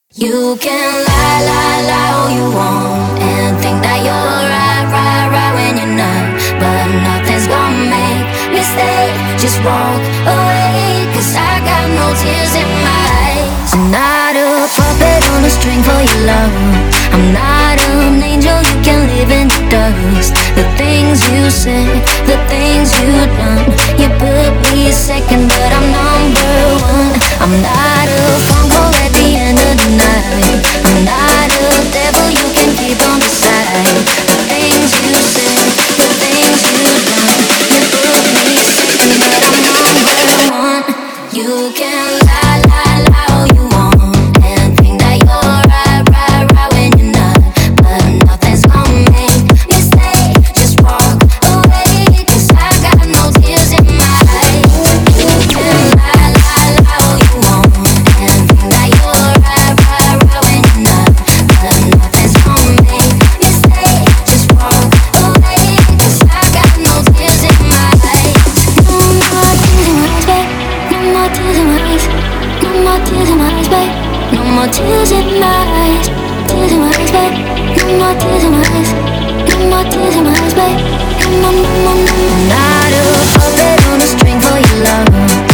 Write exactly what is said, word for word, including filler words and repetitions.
You can lie, lie, lie all you want and think that you're right, right, right when you're not. But nothing's gonna make me stay. Just walk away, cause I got no tears in my eyes. I'm not a puppet on a string for your love. I'm not an angel, you can live in the dust. The things you said, the things you done, you put me second, but I'm number one. I'm not a phone call at the end of the night. I'm not a devil you can keep on the side. The things you said, the things you done, you put me second, but I'm number one. You can lie, lie, lie all you want and think that you're right, right, right when you're not. But nothing's gonna make me stay. Just walk away, cause I got no tears in my eyes. You can lie, lie, lie all you want and think that you're right, right, right when you're not. But nothing's gonna make me stay. Just walk away, cause I got no tears in my eyes. No more tears in my eyes, babe. No more tears in my eyes. No more tears in my eyes, babe. No more tears in my eyes. Tears in my eyes, babe. No more tears in my eyes. No more tears in my eyes, babe. No more, no more, no more. I'm not a puppet on a string for your love.